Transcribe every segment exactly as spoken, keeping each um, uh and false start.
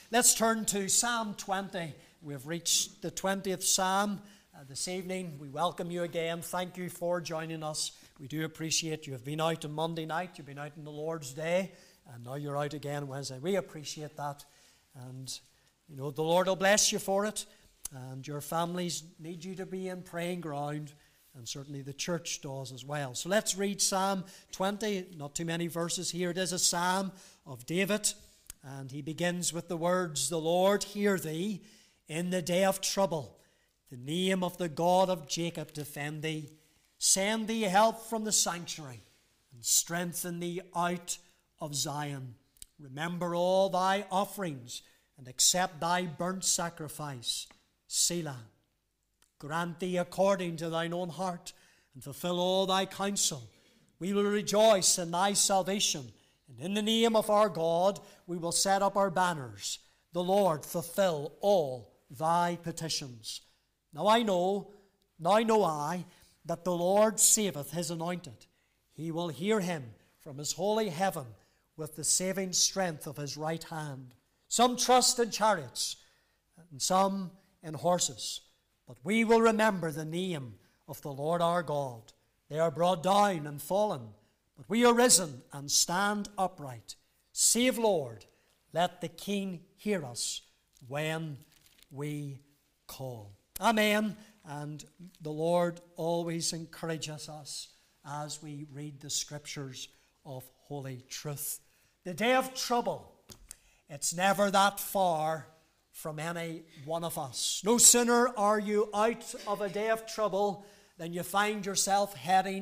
Let's turn to Psalm twenty. We've reached the twentieth Psalm uh, this evening. We welcome you again. Thank you for joining us. We do appreciate you have been out on Monday night. You've been out on the Lord's Day. And now you're out again Wednesday. We appreciate that. And, you know, the Lord will bless you for it. And your families need you to be in praying ground. And certainly the church does as well. So let's read Psalm twenty. Not too many verses here. It is a psalm of David. And he begins with the words, "The Lord hear thee in the day of trouble. The name of the God of Jacob defend thee. Send thee help from the sanctuary, and strengthen thee out of Zion. Remember all thy offerings, and accept thy burnt sacrifice. Selah. Grant thee according to thine own heart, and fulfill all thy counsel. We will rejoice in thy salvation, and in the name of our God we will set up our banners. The Lord fulfill all thy petitions." Now I know, now know I, that the Lord saveth his anointed. He will hear him from his holy heaven with the saving strength of his right hand. Some trust in chariots, and some in horses. But we will remember the name of the Lord our God. They are brought down and fallen, but we are risen and stand upright. Save, Lord, let the King hear us when we call. Amen. And the Lord always encourages us as we read the scriptures of holy truth. The day of trouble, it's never that far from any one of us. No sooner are you out of a day of trouble than you find yourself heading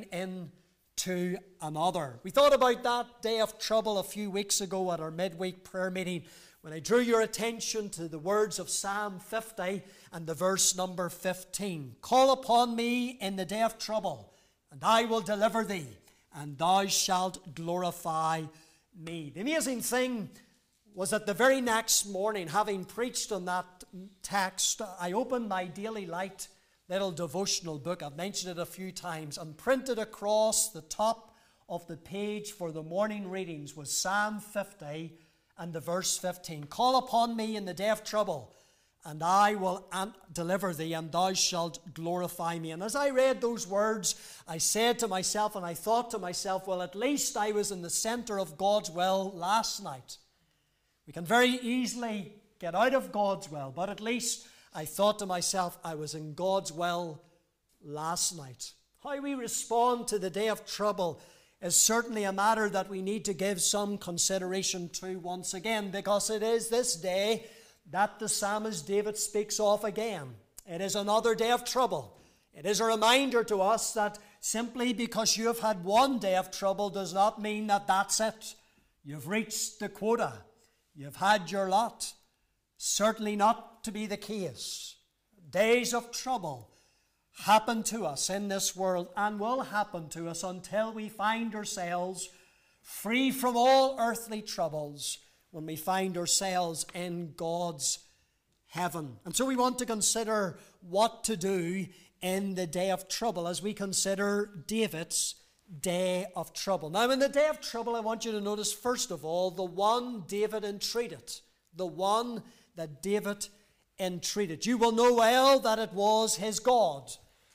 into another. We thought about that day of trouble a few weeks ago at our midweek prayer meeting when I drew your attention to the words of Psalm fifty and the verse number fifteen. "Call upon me in the day of trouble, and I will deliver thee, and thou shalt glorify me." The amazing thing was that the very next morning, having preached on that text, I opened my Daily Light little devotional book. I've mentioned it a few times, and printed across the top of the page for the morning readings was Psalm fifty and the verse fifteen. "Call upon me in the day of trouble, and I will deliver thee, and thou shalt glorify me." And as I read those words, I said to myself, and I thought to myself, well, at least I was in the center of God's will last night. We can very easily get out of God's will, but at least I thought to myself, I was in God's will last night. How we respond to the day of trouble is certainly a matter that we need to give some consideration to once again, because it is this day that the psalmist David speaks of again. It is another day of trouble. It is a reminder to us that simply because you have had one day of trouble does not mean that that's it. You've reached the quota. You've had your lot. Certainly not to be the case. Days of trouble happen to us in this world and will happen to us until we find ourselves free from all earthly troubles, when we find ourselves in God's heaven. And so we want to consider what to do in the day of trouble as we consider David's day of trouble. Now, in the day of trouble, I want you to notice, first of all, the one David entreated. The one that David entreated. You will know well that it was his God,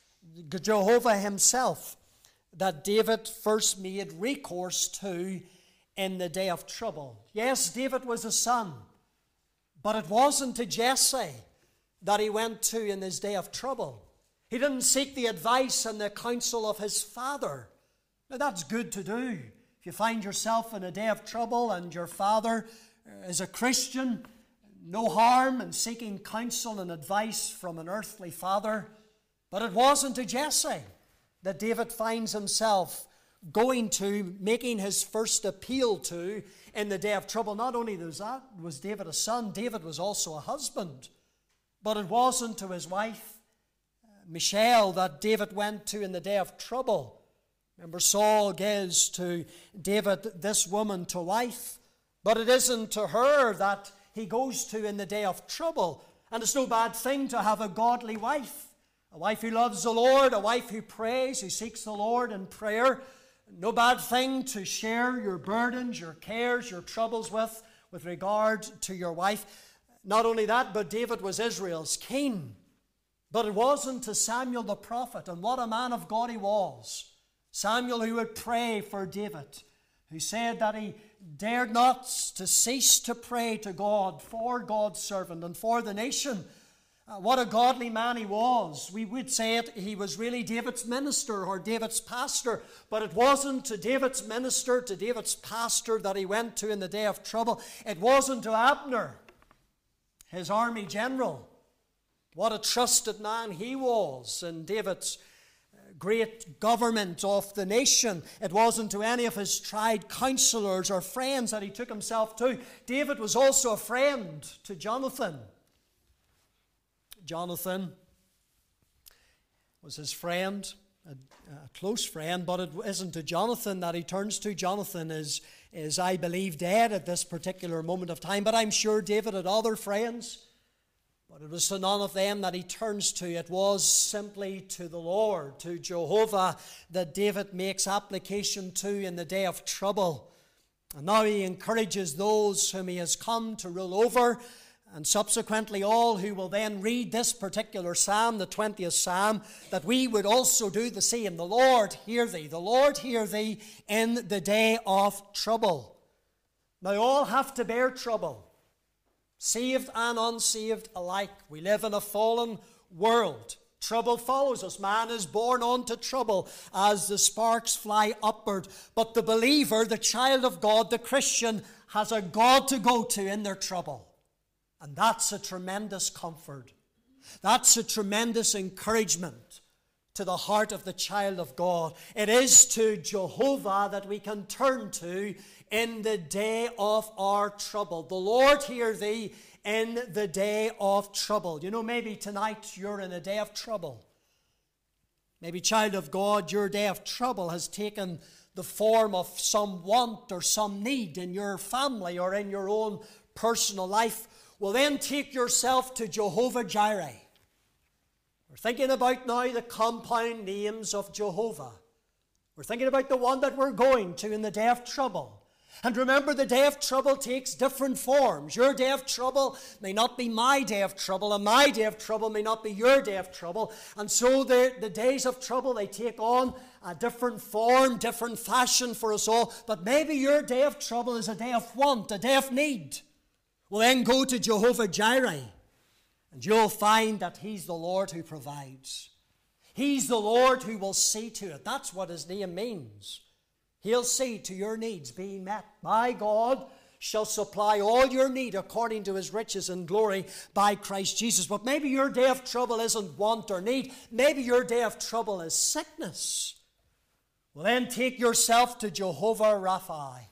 Jehovah himself, that David first made recourse to in the day of trouble. Yes, David was a son, but it wasn't to Jesse that he went to in his day of trouble. He didn't seek the advice and the counsel of his father. Now, that's good to do. If you find yourself in a day of trouble and your father is a Christian, no harm in seeking counsel and advice from an earthly father. But it wasn't to Jesse that David finds himself going to, making his first appeal to in the day of trouble. Not only was that, was David a son, David was also a husband. But it wasn't to his wife, Michal, that David went to in the day of trouble. Remember, Saul gives to David this woman to wife, but it isn't to her that he goes to in the day of trouble. And it's no bad thing to have a godly wife, a wife who loves the Lord, a wife who prays, who seeks the Lord in prayer. No bad thing to share your burdens, your cares, your troubles with, with regard to your wife. Not only that, but David was Israel's king. But it wasn't to Samuel the prophet, and what a man of God he was. Samuel, who would pray for David, who said that he dared not to cease to pray to God for God's servant and for the nation. Uh, what a godly man he was. We would say it, he was really David's minister or David's pastor, but it wasn't to David's minister, to David's pastor that he went to in the day of trouble. It wasn't to Abner, his army general. What a trusted man he was in David's great government of the nation. It wasn't to any of his tried counselors or friends that he took himself to. David was also a friend to Jonathan. Jonathan was his friend, a, a close friend, but it isn't to Jonathan that he turns to. Jonathan is, is, I believe, dead at this particular moment of time, but I'm sure David had other friends. But it was to none of them that he turns to. It was simply to the Lord, to Jehovah, that David makes application to in the day of trouble. And now he encourages those whom he has come to rule over, and subsequently all who will then read this particular psalm, the twentieth psalm, that we would also do the same. The Lord hear thee, the Lord hear thee in the day of trouble. Now all have to bear trouble. Saved and unsaved alike. We live in a fallen world. Trouble follows us. Man is born unto trouble as the sparks fly upward. But the believer, the child of God, the Christian, has a God to go to in their trouble. And that's a tremendous comfort. That's a tremendous encouragement to the heart of the child of God. It is to Jehovah that we can turn to in the day of our trouble. The Lord hear thee in the day of trouble. You know, maybe tonight you're in a day of trouble. Maybe, child of God, your day of trouble has taken the form of some want or some need in your family or in your own personal life. Well, then take yourself to Jehovah Jireh. We're thinking about now the compound names of Jehovah. We're thinking about the one that we're going to in the day of trouble. And remember, the day of trouble takes different forms. Your day of trouble may not be my day of trouble, and my day of trouble may not be your day of trouble. And so the, the days of trouble, they take on a different form, different fashion for us all. But maybe your day of trouble is a day of want, a day of need. Well, then go to Jehovah Jireh, and you'll find that He's the Lord who provides. He's the Lord who will see to it. That's what His name means. He'll see to your needs being met. My God shall supply all your need according to His riches and glory by Christ Jesus. But maybe your day of trouble isn't want or need. Maybe your day of trouble is sickness. Well, then take yourself to Jehovah Rapha.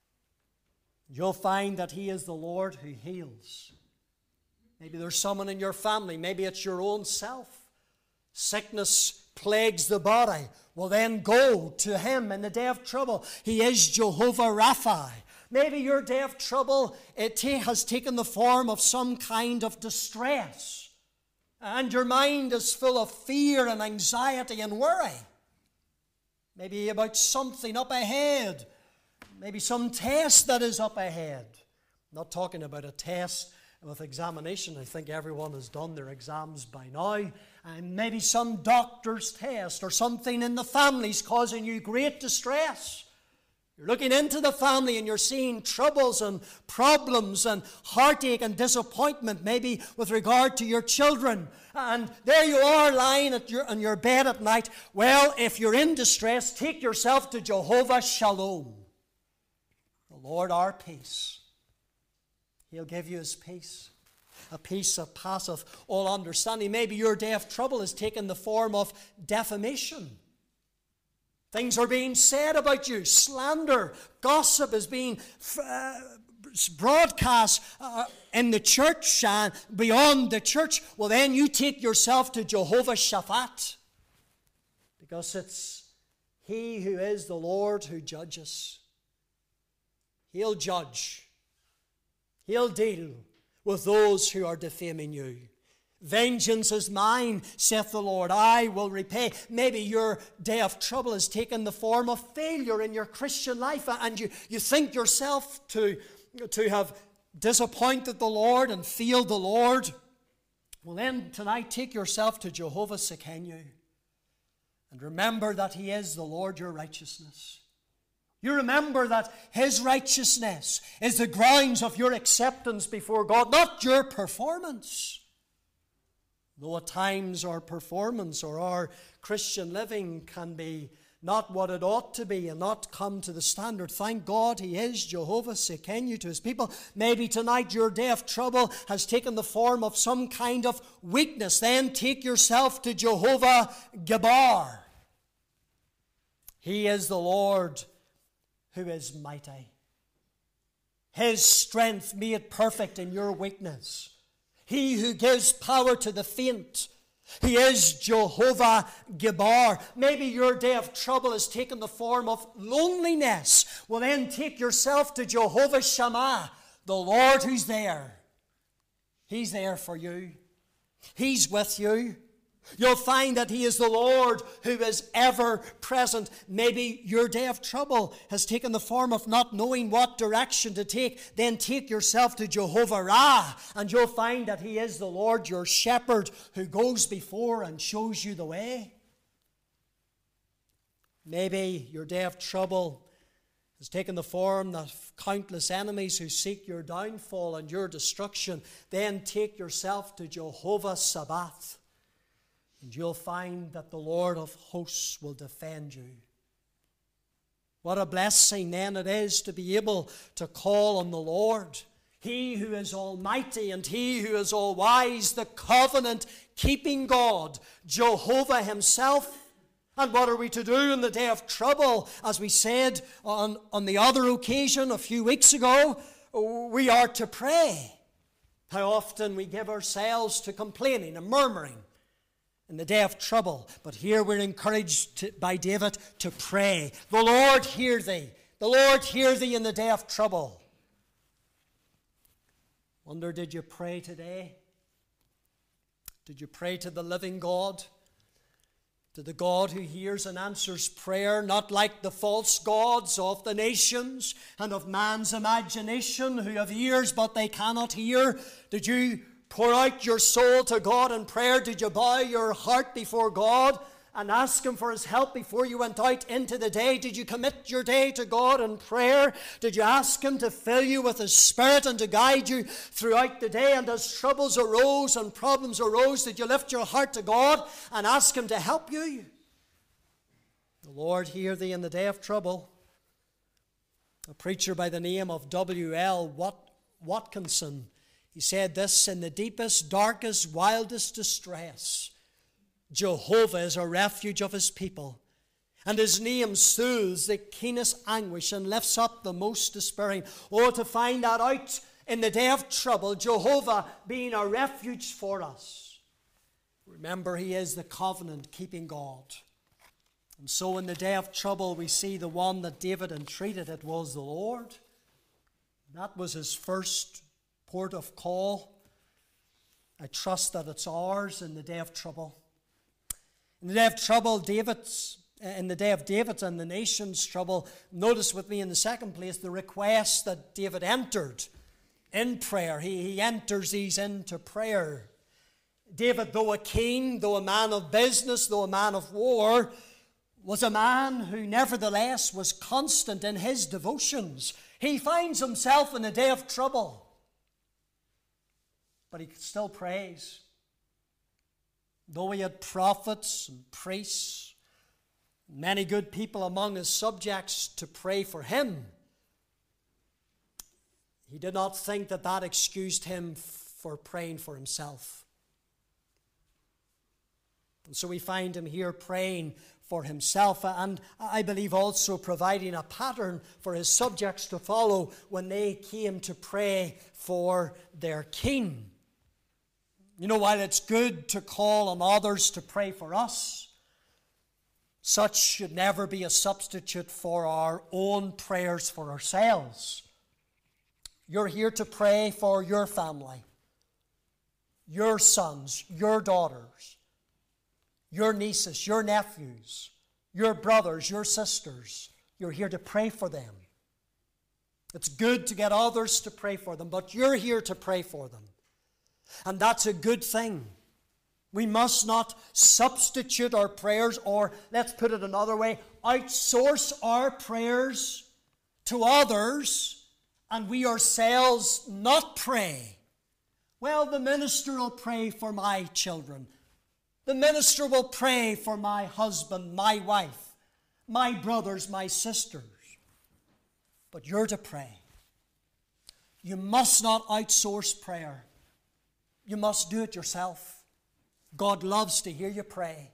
You'll find that He is the Lord who heals. Maybe there's someone in your family. Maybe it's your own self. Sickness plagues the body. Well, then go to Him in the day of trouble. He is Jehovah Rapha. Maybe your day of trouble, it has taken the form of some kind of distress. And your mind is full of fear and anxiety and worry. Maybe about something up ahead. Maybe some test that is up ahead. I'm not talking about a test with examination. I think everyone has done their exams by now. And maybe some doctor's test or something in the family is causing you great distress. You're looking into the family and you're seeing troubles and problems and heartache and disappointment, maybe with regard to your children. And there you are lying at your, on your bed at night. Well, if you're in distress, take yourself to Jehovah Shalom, the Lord our peace. He'll give you His peace. A peace that passeth all understanding. Maybe your day of trouble has taken the form of defamation. Things are being said about you. Slander, gossip is being uh, broadcast uh, in the church and beyond the church. Well, then you take yourself to Jehovah Shaphat, because it's He who is the Lord who judges. He'll judge. He'll deal with those who are defaming you. Vengeance is mine, saith the Lord. I will repay. Maybe your day of trouble has taken the form of failure in your Christian life, and you, you think yourself to, to have disappointed the Lord and failed the Lord, well then tonight take yourself to Jehovah Sekenu and remember that He is the Lord your righteousness. You remember that His righteousness is the grounds of your acceptance before God, not your performance. Though at times our performance or our Christian living can be not what it ought to be and not come to the standard. Thank God He is Jehovah Sekenu to His people. Maybe tonight your day of trouble has taken the form of some kind of weakness. Then take yourself to Jehovah Gabbar. He is the Lord who is mighty. His strength made perfect in your weakness. He who gives power to the faint. He is Jehovah Gabbar. Maybe your day of trouble has taken the form of loneliness. Well, then take yourself to Jehovah Shammah, the Lord who's there. He's there for you. He's with you. You'll find that He is the Lord who is ever present. Maybe your day of trouble has taken the form of not knowing what direction to take. Then take yourself to Jehovah Ra, and you'll find that He is the Lord your shepherd who goes before and shows you the way. Maybe your day of trouble has taken the form of countless enemies who seek your downfall and your destruction. Then take yourself to Jehovah Sabaoth, and you'll find that the Lord of hosts will defend you. What a blessing then it is to be able to call on the Lord, He who is almighty and He who is all wise, the covenant-keeping God, Jehovah Himself. And what are we to do in the day of trouble? As we said on, on the other occasion a few weeks ago, we are to pray. How often we give ourselves to complaining and murmuring in the day of trouble. But here we're encouraged to, by David to pray. The Lord hear thee. The Lord hear thee in the day of trouble. Wonder, did you pray today? Did you pray to the living God? To the God who hears and answers prayer, not like the false gods of the nations and of man's imagination, who have ears but they cannot hear? Did you pour out your soul to God in prayer? Did you bow your heart before God and ask Him for His help before you went out into the day? Did you commit your day to God in prayer? Did you ask Him to fill you with His Spirit and to guide you throughout the day? And as troubles arose and problems arose, did you lift your heart to God and ask Him to help you? The Lord hear thee in the day of trouble. A preacher by the name of W L Wat- Watkinson, he said this: in the deepest, darkest, wildest distress, Jehovah is a refuge of His people, and His name soothes the keenest anguish and lifts up the most despairing. Oh, to find that out in the day of trouble, Jehovah being a refuge for us. Remember, He is the covenant-keeping God. And so in the day of trouble, we see the one that David entreated. It was the Lord. That was his first port of call. I trust that it's ours in the day of trouble. In the day of trouble, David's, in the day of David's and the nation's trouble, notice with me in the second place the request that David entered in prayer. He, he enters these into prayer. David, though a king, though a man of business, though a man of war, was a man who nevertheless was constant in his devotions. He finds himself in a day of trouble, but he still prays. Though he had prophets and priests, many good people among his subjects to pray for him, he did not think that that excused him for praying for himself. And so we find him here praying for himself, and I believe also providing a pattern for his subjects to follow when they came to pray for their king. You know, while it's good to call on others to pray for us, such should never be a substitute for our own prayers for ourselves. You're here to pray for your family, your sons, your daughters, your nieces, your nephews, your brothers, your sisters. You're here to pray for them. It's good to get others to pray for them, but you're here to pray for them. And that's a good thing. We must not substitute our prayers, or let's put it another way, outsource our prayers to others and we ourselves not pray. Well, the minister will pray for my children. The minister will pray for my husband, my wife, my brothers, my sisters. But you're to pray. You must not outsource prayer. You must do it yourself. God loves to hear you pray.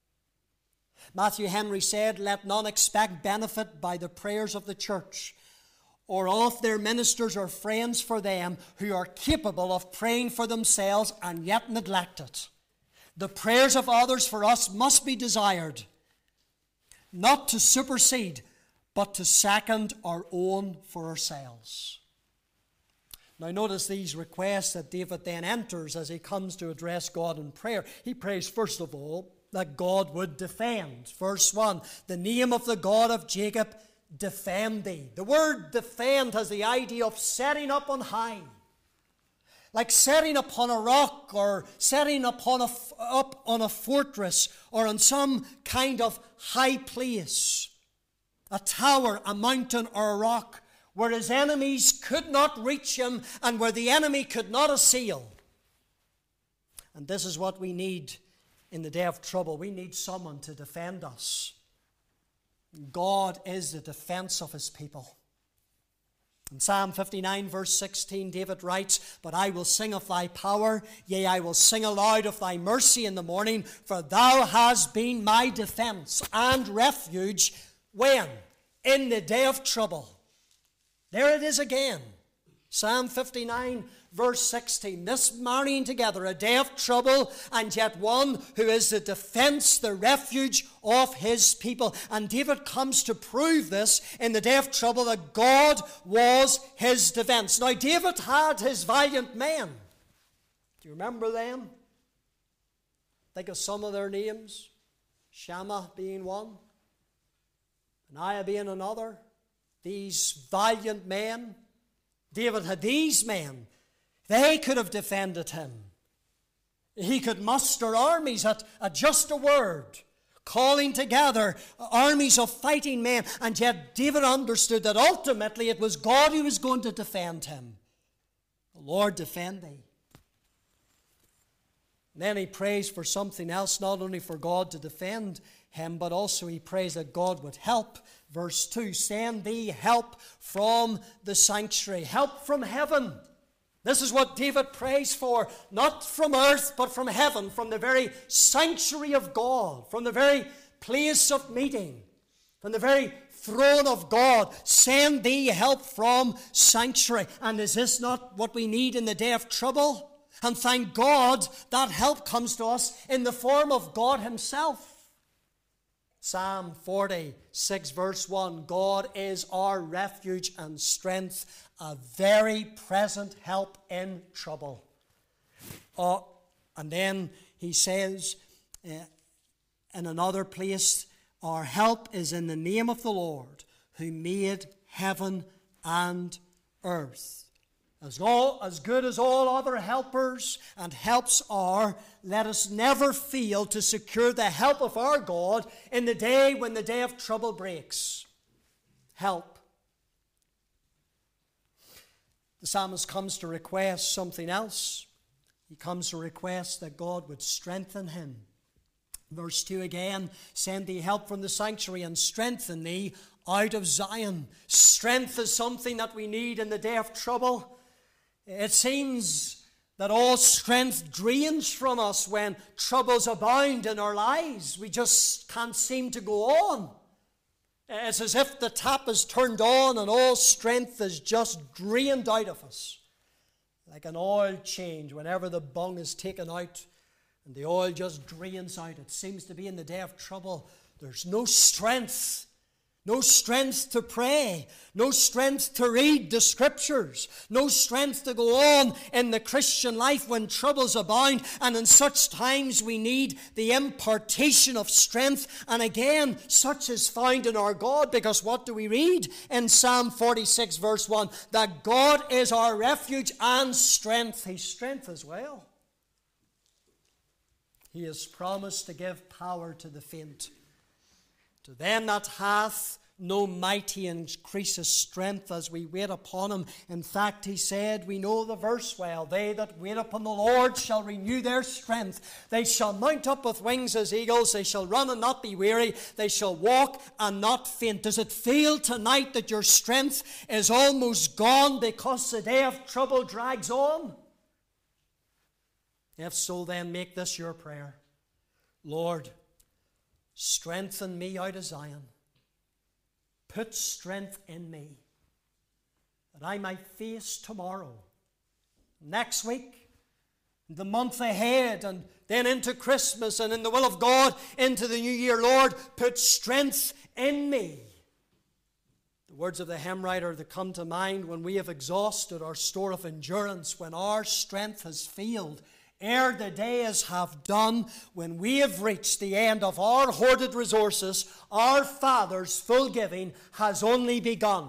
Matthew Henry said, "Let none expect benefit by the prayers of the church, or of their ministers or friends for them who are capable of praying for themselves and yet neglect it. The prayers of others for us must be desired, not to supersede, but to second our own for ourselves." Now notice these requests that David then enters as he comes to address God in prayer. He prays first of all that God would defend. Verse one, "The name of the God of Jacob defend thee." The word defend has the idea of setting up on high. Like setting upon a rock, or setting upon a, up on a fortress, or on some kind of high place. A tower, a mountain, or a rock, where his enemies could not reach him and where the enemy could not assail. And this is what we need in the day of trouble. We need someone to defend us. God is the defense of his people. In Psalm fifty-nine, verse sixteen, David writes, "But I will sing of thy power, yea, I will sing aloud of thy mercy in the morning, for thou hast been my defense and refuge." When? In the day of trouble. There it is again. Psalm fifty-nine, verse sixteen. This marrying together a day of trouble and yet one who is the defense, the refuge of his people. And David comes to prove this in the day of trouble, that God was his defense. Now, David had his valiant men. Do you remember them? Think of some of their names. Shammah being one. Benaiah being another. These valiant men. David had these men. They could have defended him. He could muster armies at, at just a word, calling together armies of fighting men. And yet David understood that ultimately it was God who was going to defend him. The Lord defend thee. And then he prays for something else, not only for God to defend him, but also he prays that God would help. Verse two, "Send thee help from the sanctuary." Help from heaven. This is what David prays for, not from earth, but from heaven, from the very sanctuary of God, from the very place of meeting, from the very throne of God. Send thee help from sanctuary. And is this not what we need in the day of trouble? And thank God that help comes to us in the form of God himself. Psalm forty-six, verse one, "God is our refuge and strength, a very present help in trouble." Uh, and then he says uh, in another place, "Our help is in the name of the Lord, who made heaven and earth." As, all, as good as all other helpers and helps are, let us never fail to secure the help of our God in the day when the day of trouble breaks. Help. The psalmist comes to request something else. He comes to request that God would strengthen him. Verse two again, "Send thee help from the sanctuary and strengthen thee out of Zion." Strength is something that we need in the day of trouble. It seems that all strength drains from us when troubles abound in our lives. We just can't seem to go on. It's as if the tap is turned on and all strength is just drained out of us. Like an oil change, whenever the bung is taken out and the oil just drains out. It seems to be in the day of trouble, there's no strength. No strength to pray, no strength to read the Scriptures, no strength to go on in the Christian life when troubles abound, and in such times we need the impartation of strength. And again, such is found in our God, because what do we read in Psalm forty-six verse one? That God is our refuge and strength. He's strength as well. He has promised to give power to the faint. To them that hath no might, he increases strength as we wait upon him. In fact, he said, we know the verse well, they that wait upon the Lord shall renew their strength. They shall mount up with wings as eagles. They shall run and not be weary. They shall walk and not faint. Does it feel tonight that your strength is almost gone because the day of trouble drags on? If so, then make this your prayer. Lord, strengthen me out of Zion. Put strength in me that I might face tomorrow, next week, the month ahead, and then into Christmas, and in the will of God into the new year. Lord, put strength in me. The words of the hymn writer that come to mind: when we have exhausted our store of endurance, when our strength has failed, ere the days have done, when we have reached the end of our hoarded resources, our Father's full giving has only begun.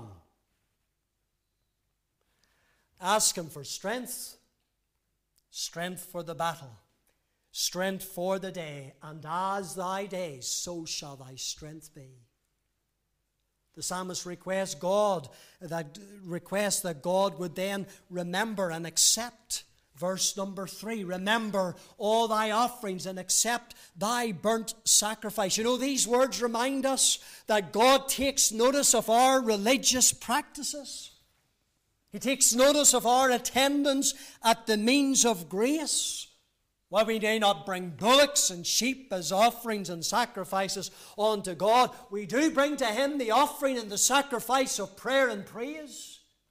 Ask him for strength, strength for the battle, strength for the day, and as thy days, so shall thy strength be. The psalmist requests God, that requests that God would then remember and accept. Verse number three, remember all thy offerings and accept thy burnt sacrifice. You know, these words remind us that God takes notice of our religious practices. He takes notice of our attendance at the means of grace. While we may not bring bullocks and sheep as offerings and sacrifices unto God, we do bring to him the offering and the sacrifice of prayer and praise.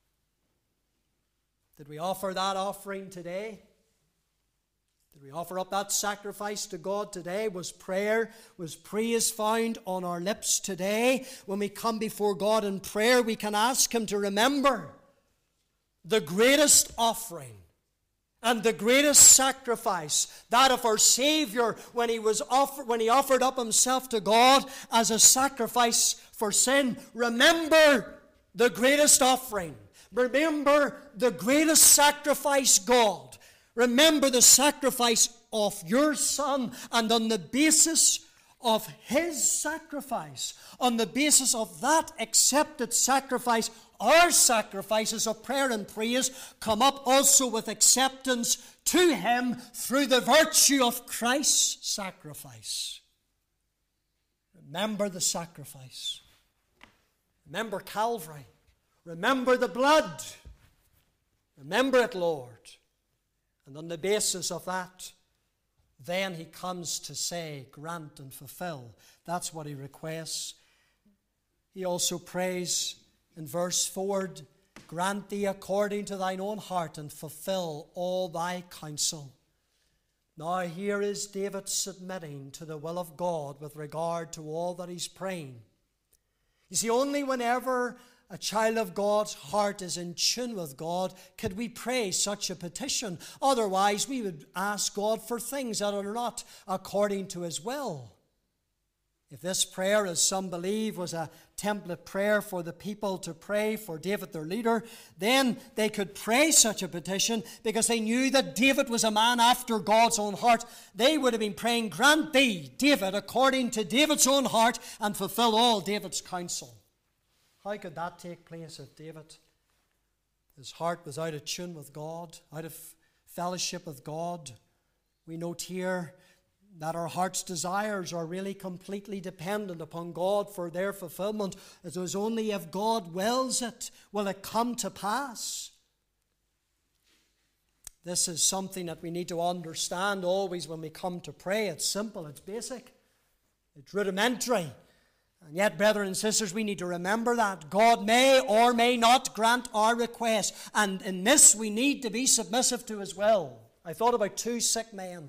Did we offer that offering today? Did we offer up that sacrifice to God today? Was prayer, was praise found on our lips today? When we come before God in prayer, we can ask him to remember the greatest offering and the greatest sacrifice, that of our Savior when he was offered, when he offered up himself to God as a sacrifice for sin. Remember the greatest offering. Remember the greatest sacrifice, God. Remember the sacrifice of your Son, and on the basis of his sacrifice, on the basis of that accepted sacrifice, our sacrifices of prayer and praise come up also with acceptance to him through the virtue of Christ's sacrifice. Remember the sacrifice. Remember Calvary. Remember the blood. Remember it, Lord. And on the basis of that, then he comes to say, grant and fulfill. That's what he requests. He also prays in verse four, grant thee according to thine own heart and fulfill all thy counsel. Now here is David submitting to the will of God with regard to all that he's praying. You see, only whenever a child of God's heart is in tune with God could we pray such a petition. Otherwise, we would ask God for things that are not according to his will. If this prayer, as some believe, was a template prayer for the people to pray for David, their leader, then they could pray such a petition because they knew that David was a man after God's own heart. They would have been praying, grant thee, David, according to David's own heart, and fulfill all David's counsel. How could that take place if David, his heart was out of tune with God, out of fellowship with God? We note here that our heart's desires are really completely dependent upon God for their fulfillment. It is only if God wills it will it come to pass. This is something that we need to understand always when we come to pray. It's simple, it's basic, it's rudimentary. And yet, brethren and sisters, we need to remember that God may or may not grant our request. And in this, we need to be submissive to his will. I thought about two sick men.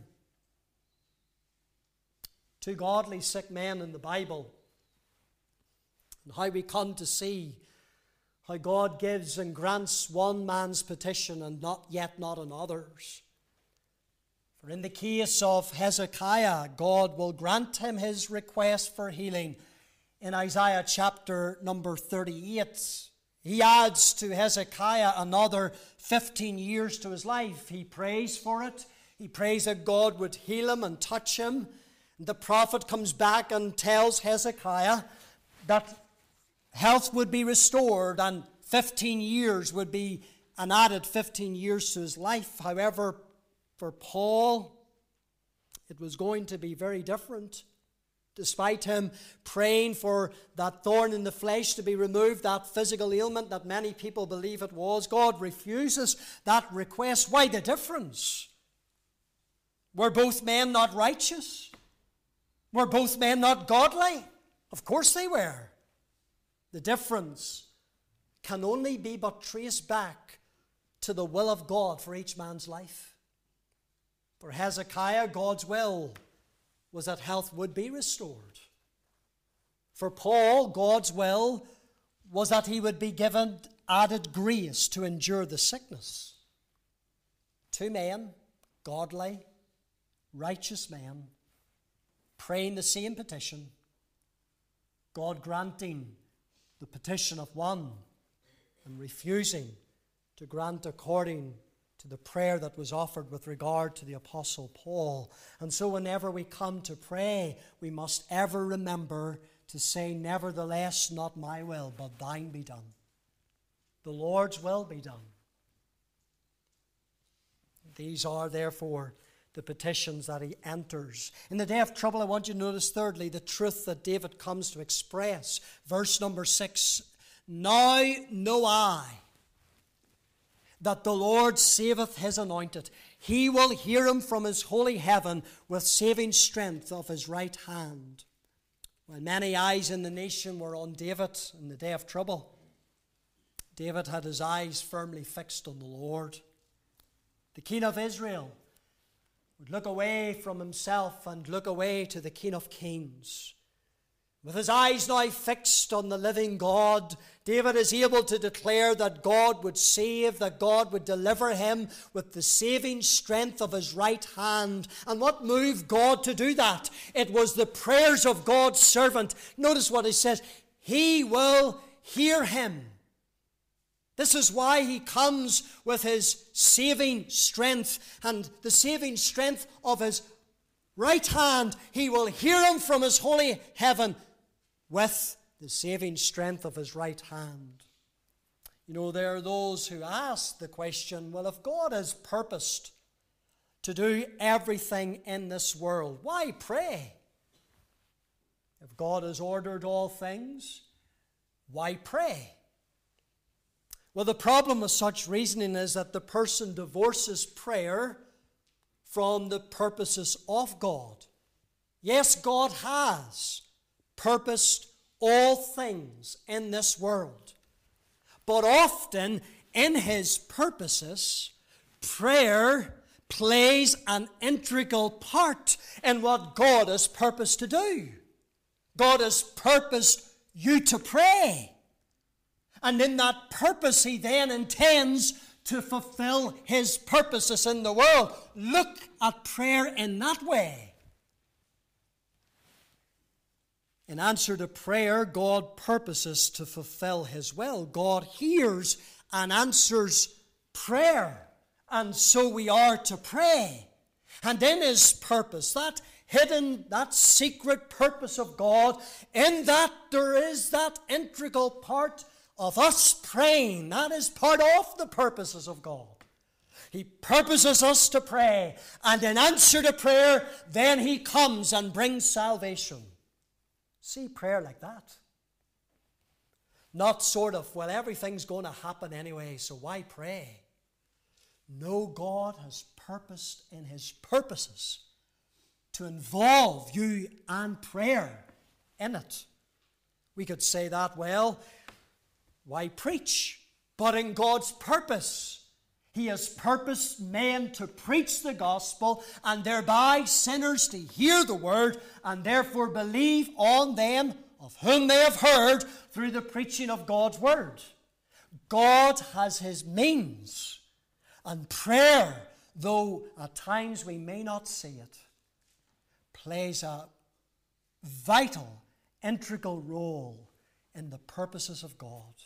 Two godly sick men in the Bible. and how we come to see how God gives and grants one man's petition and not yet not another's. For in the case of Hezekiah, God will grant him his request for healing. In Isaiah chapter number thirty-eight, he adds to Hezekiah another fifteen years to his life. He prays for it. He prays that God would heal him and touch him. The prophet comes back and tells Hezekiah that health would be restored and fifteen years would be an added fifteen years to his life. However, for Paul, it was going to be very different. Despite him praying for that thorn in the flesh to be removed, that physical ailment that many people believe it was, God refuses that request. Why the difference? Were both men not righteous? Were both men not godly? Of course they were. The difference can only be but traced back to the will of God for each man's life. For Hezekiah, God's will was that health would be restored. For Paul, God's will was that he would be given added grace to endure the sickness. Two men, godly, righteous men, praying the same petition, God granting the petition of one and refusing to grant according to the prayer that was offered with regard to the Apostle Paul. And so whenever we come to pray, we must ever remember to say, nevertheless, not my will, but thine be done. The Lord's will be done. These are, therefore, the petitions that he enters. In the day of trouble, I want you to notice, thirdly, the truth that David comes to express. Verse number six, now know I that the Lord saveth his anointed. He will hear him from his holy heaven with saving strength of his right hand. While many eyes in the nation were on David in the day of trouble, David had his eyes firmly fixed on the Lord. The King of Israel would look away from himself and look away to the King of Kings. With his eyes now fixed on the living God, David is able to declare that God would save, that God would deliver him with the saving strength of his right hand. And what moved God to do that? It was the prayers of God's servant. Notice what he says, he will hear him. This is why he comes with his saving strength, and the saving strength of his right hand. He will hear him from his holy heaven with the saving strength of his right hand. You know, there are those who ask the question, well, if God has purposed to do everything in this world, why pray? If God has ordered all things, why pray? Well, the problem with such reasoning is that the person divorces prayer from the purposes of God. Yes, God has purposed all things in this world. But often in his purposes, prayer plays an integral part in what God has purposed to do. God has purposed you to pray. And in that purpose, he then intends to fulfill his purposes in the world. Look at prayer in that way. In answer to prayer, God purposes to fulfill his will. God hears and answers prayer. And so we are to pray. And in his purpose, that hidden, that secret purpose of God, in that there is that integral part of us praying. That is part of the purposes of God. He purposes us to pray, and in answer to prayer, then he comes and brings salvation. See prayer like that. Not sort of, well, everything's going to happen anyway, so why pray? No, God has purposed in his purposes to involve you and prayer in it. We could say that, well, why preach? But in God's purpose, he has purposed men to preach the gospel and thereby sinners to hear the word and therefore believe on them of whom they have heard through the preaching of God's word. God has his means, and prayer, though at times we may not see it, plays a vital, integral role in the purposes of God.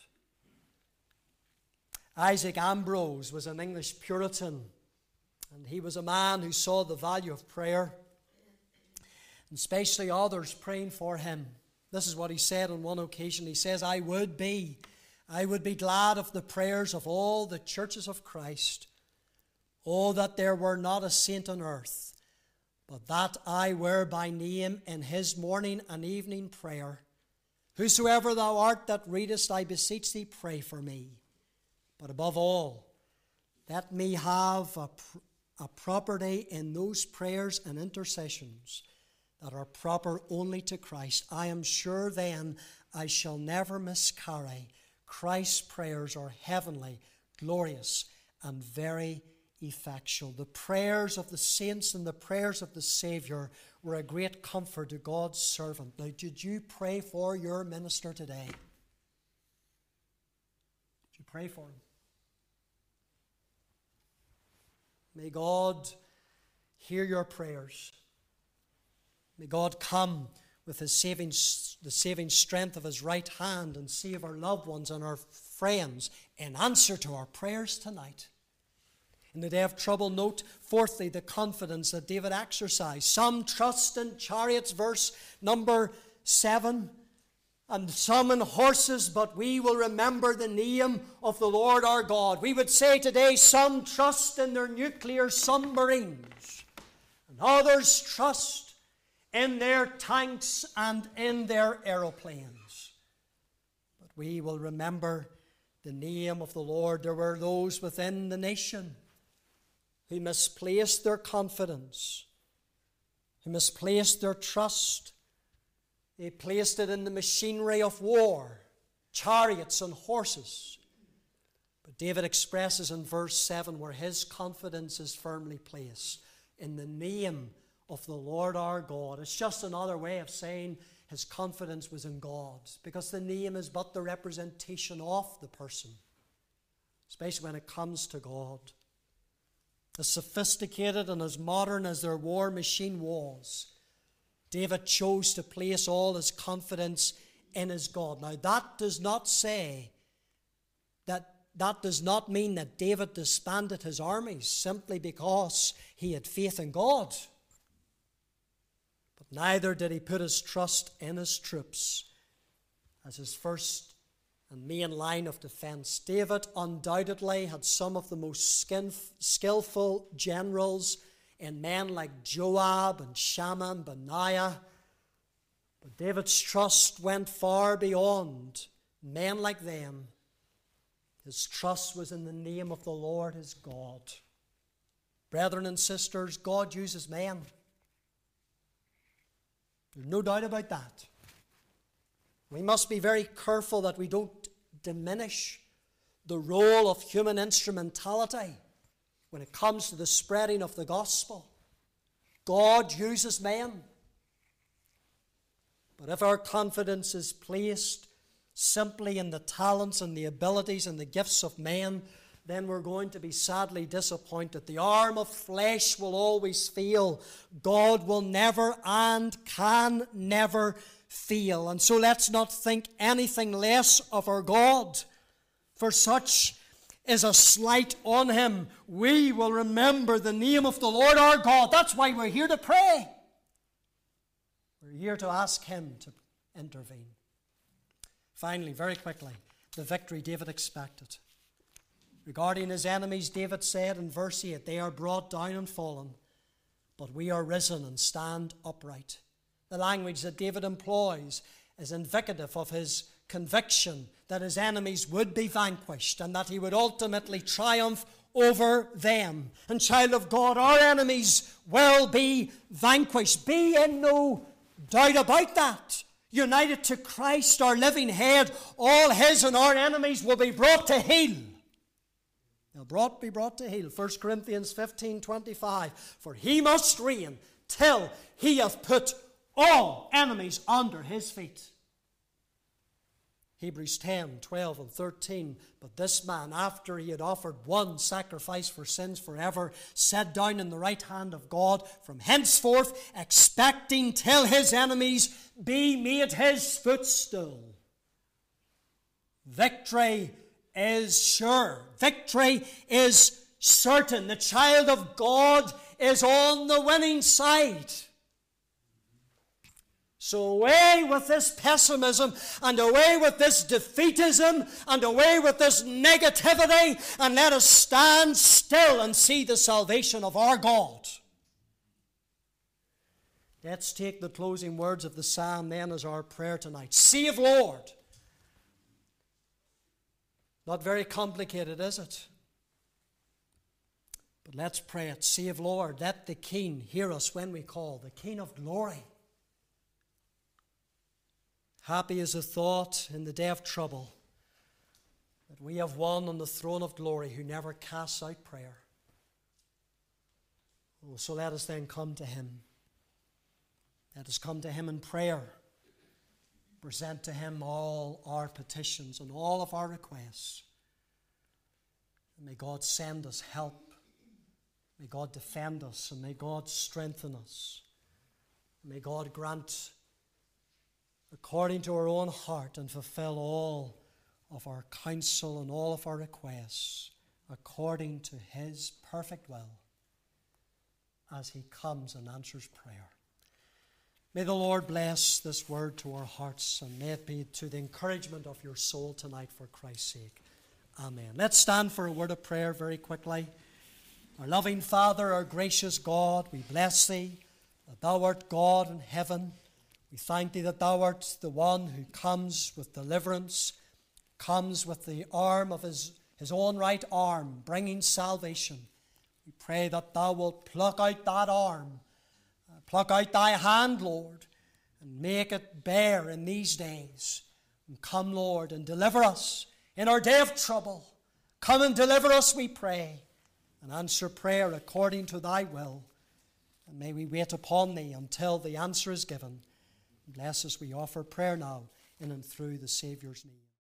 Isaac Ambrose was an English Puritan, and he was a man who saw the value of prayer, and especially others praying for him. This is what he said on one occasion. He says, I would be, I would be glad of the prayers of all the churches of Christ. Oh, that there were not a saint on earth, but that I were by name in his morning and evening prayer. Whosoever thou art that readest, I beseech thee, pray for me. But above all, let me have a, a property in those prayers and intercessions that are proper only to Christ. I am sure then I shall never miscarry. Christ's prayers are heavenly, glorious, and very effectual. The prayers of the saints and the prayers of the Saviour were a great comfort to God's servant. Now, did you pray for your minister today? Did you pray for him? May God hear your prayers. May God come with his saving, the saving strength of his right hand and save our loved ones and our friends in answer to our prayers tonight. In the day of trouble, note, fourthly, the confidence that David exercised. Some trust in chariots, verse number seven, and some in horses, but we will remember the name of the Lord our God. We would say today, some trust in their nuclear submarines, and others trust in their tanks and in their aeroplanes. But we will remember the name of the Lord. There were those within the nation who misplaced their confidence, who misplaced their trust. They placed it in the machinery of war, chariots and horses. But David expresses in verse seven where his confidence is firmly placed in the name of the Lord our God. It's just another way of saying his confidence was in God, because the name is but the representation of the person, especially when it comes to God. As sophisticated and as modern as their war machine was, David chose to place all his confidence in his God. Now, that does not say that that does not mean that David disbanded his armies simply because he had faith in God. But neither did he put his trust in his troops as his first and main line of defense. David undoubtedly had some of the most skin, skillful generals in men like Joab and Shammah and Benaiah. But David's trust went far beyond men like them. His trust was in the name of the Lord his God. Brethren and sisters, God uses men. There's no doubt about that. We must be very careful that we don't diminish the role of human instrumentality when it comes to the spreading of the gospel. God uses men. But if our confidence is placed simply in the talents and the abilities and the gifts of men, then we're going to be sadly disappointed. The arm of flesh will always fail. God will never and can never fail. And so let's not think anything less of our God, for such is a slight on him. We will remember the name of the Lord our God. That's why we're here to pray. We're here to ask him to intervene. Finally, very quickly, the victory David expected. Regarding his enemies, David said in verse eight, they are brought down and fallen, but we are risen and stand upright. The language that David employs is indicative of his conviction that his enemies would be vanquished and that he would ultimately triumph over them. And child of God, our enemies will be vanquished. Be in no doubt about that. United to Christ, our living head, all his and our enemies will be brought to heel. They'll brought, be brought to heel. First Corinthians fifteen twenty-five. For he must reign till he hath put all enemies under his feet. Hebrews ten, twelve, and thirteen. But this man, after he had offered one sacrifice for sins forever, sat down in the right hand of God from henceforth, expecting till his enemies be made his footstool. Victory is sure. Victory is certain. The child of God is on the winning side. So away with this pessimism, and away with this defeatism, and away with this negativity, and let us stand still and see the salvation of our God. Let's take the closing words of the psalm then as our prayer tonight. Save, Lord. Not very complicated, is it? But let's pray it. Save, Lord. Let the King hear us when we call, the King of glory. Happy is the thought in the day of trouble that we have one on the throne of glory who never casts out prayer. Oh, so let us then come to him. Let us come to him in prayer. Present to him all our petitions and all of our requests. And may God send us help. May God defend us, and may God strengthen us. May God grant according to our own heart and fulfill all of our counsel and all of our requests according to his perfect will as he comes and answers prayer. May the Lord bless this word to our hearts, and may it be to the encouragement of your soul tonight for Christ's sake. Amen. Let's stand for a word of prayer very quickly. Our loving Father, our gracious God, we bless thee that thou art God in heaven. We thank thee that thou art the one who comes with deliverance, comes with the arm of his, his own right arm, bringing salvation. We pray that thou wilt pluck out that arm, uh, pluck out thy hand, Lord, and make it bare in these days. And come, Lord, and deliver us in our day of trouble. Come and deliver us, we pray, and answer prayer according to thy will. And may we wait upon thee until the answer is given. Bless us, we offer prayer now in and through the Saviour's name.